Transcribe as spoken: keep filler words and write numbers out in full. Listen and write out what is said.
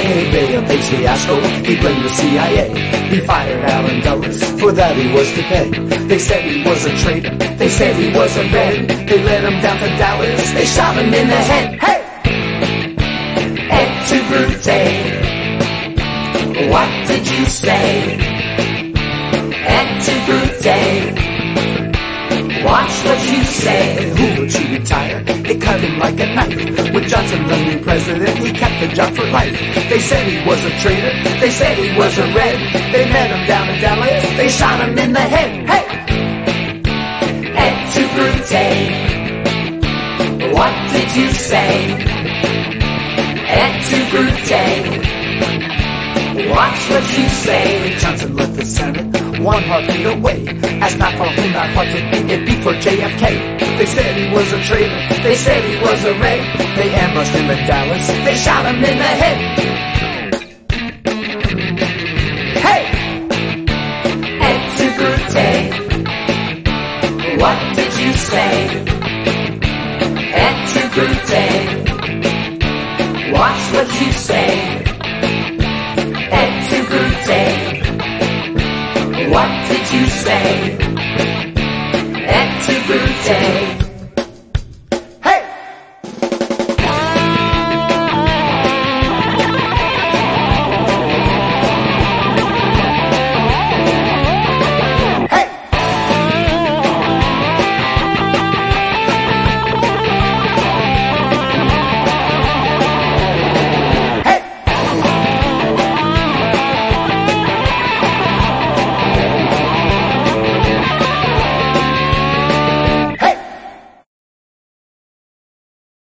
Any day of H fiasco, he blamed the C I A. He fired Allen Dulles, for that he was to pay. They said he was a traitor, they said he was a red. They led him down to Dallas, they shot him in the head. Hey! Et tu Brute, what did you say? Et tu Brute, watch what you say. Who would you retire? They cut him like a knife. With Johnson the new president, he kept the job for life. They said he was a traitor, they said he was a red. They met him down in Dallas, they shot him in the head. Hey! Et tu Brute, what did you say? Et tu Brute, watch what you say. Johnson left the Senate, one heartbeat away. Asked not for whom that heart would beat, it beat for J F K. They said he was a traitor, they said he was a red. They ambushed him in Dallas, they shot him in the head. Hey! Et tu Brute, what did you say? Et tu Brute, watch what you say. Et tu Brute, what did you say? Et tu Brute.